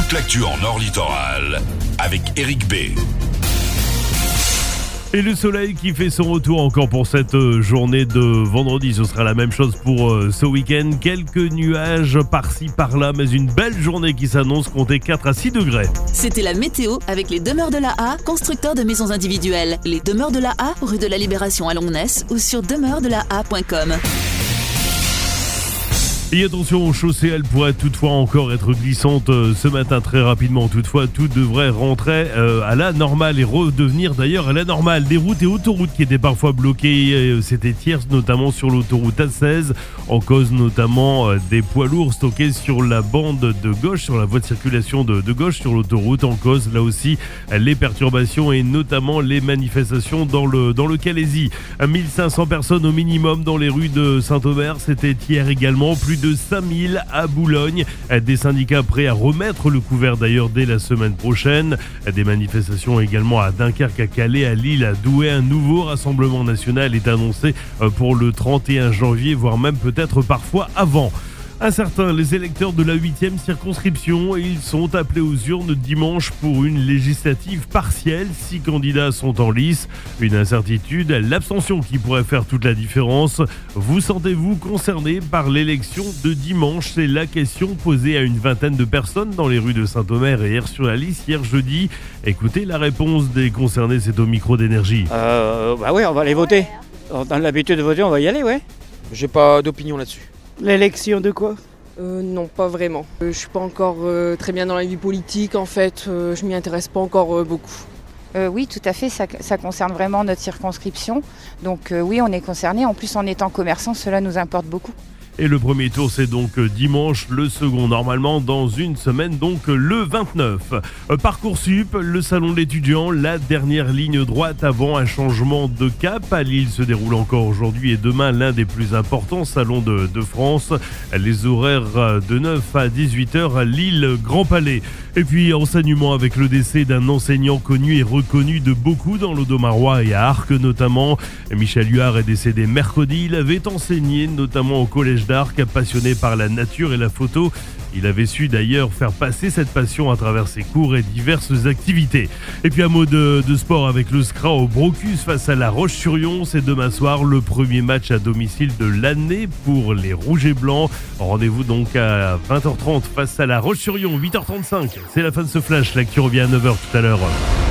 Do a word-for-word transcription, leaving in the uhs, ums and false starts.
toute l'actu en Nord Littoral avec Eric B. Et le soleil qui fait son retour encore pour cette journée de vendredi. Ce sera la même chose pour ce week-end. Quelques nuages par-ci par-là, mais une belle journée qui s'annonce, comptez quatre à six degrés. C'était la météo avec les Demeures de la A, constructeurs de maisons individuelles. Les Demeures de la A, rue de la Libération à Longness ou sur demeures de la a point com. Et attention aux chaussées, elles pourraient toutefois encore être glissantes ce matin très rapidement. Toutefois, tout devrait rentrer euh, à la normale et redevenir d'ailleurs à la normale. Des routes et autoroutes qui étaient parfois bloquées euh, c'était hier, notamment sur l'autoroute A seize, en cause notamment euh, des poids lourds stockés sur la bande de gauche, sur la voie de circulation de, de gauche sur l'autoroute. En cause, là aussi, les perturbations et notamment les manifestations dans le, dans le Calaisis. mille cinq cents personnes au minimum dans les rues de Saint-Omer, c'était hier également. Plus de cinq mille à Boulogne. Des syndicats prêts à remettre le couvert d'ailleurs dès la semaine prochaine. Des manifestations également à Dunkerque, à Calais, à Lille, à Douai. Un nouveau rassemblement national est annoncé pour le trente et un janvier, voire même peut-être parfois avant. À certains, les électeurs de la huitième circonscription, ils sont appelés aux urnes dimanche pour une législative partielle. Six candidats sont en lice. Une incertitude, l'abstention qui pourrait faire toute la différence. Vous sentez-vous concerné par l'élection de dimanche? C'est la question posée à une vingtaine de personnes dans les rues de Saint-Omer et Aire-sur-la-Lys hier jeudi. Écoutez la réponse des concernés, c'est au micro d'Énergie. Euh, bah oui, on va aller voter. On a l'habitude de voter, on va y aller, ouais. J'ai pas d'opinion là-dessus. L'élection de quoi ? Euh, non, pas vraiment. Euh, je suis pas encore euh, très bien dans la vie politique, en fait. Euh, je m'y intéresse pas encore euh, beaucoup. Euh, oui, tout à fait. Ça, ça concerne vraiment notre circonscription. Donc euh, oui, on est concerné. En plus, en étant commerçant, cela nous importe beaucoup. Et le premier tour, c'est donc dimanche, le second normalement dans une semaine, donc le vingt-neuf. Parcoursup, le salon de l'étudiant, la dernière ligne droite avant un changement de cap. À Lille se déroule encore aujourd'hui et demain l'un des plus importants salons de, de France. Les horaires de neuf à dix-huit heures à Lille, Grand Palais. Et puis enseignement avec le décès d'un enseignant connu et reconnu de beaucoup dans l'Audomarois et à Arques notamment. Michel Huard est décédé mercredi. Il avait enseigné notamment au collège d'Arques, passionné par la nature et la photo. Il avait su d'ailleurs faire passer cette passion à travers ses cours et diverses activités. Et puis un mot de, de sport avec le S C R A au Brocus face à la Roche-sur-Yon. C'est demain soir le premier match à domicile de l'année pour les Rouges et Blancs. Rendez-vous donc à vingt heures trente face à la Roche-sur-Yon, huit heures trente-cinq. C'est la fin de ce flash, l'actu revient à neuf heures tout à l'heure.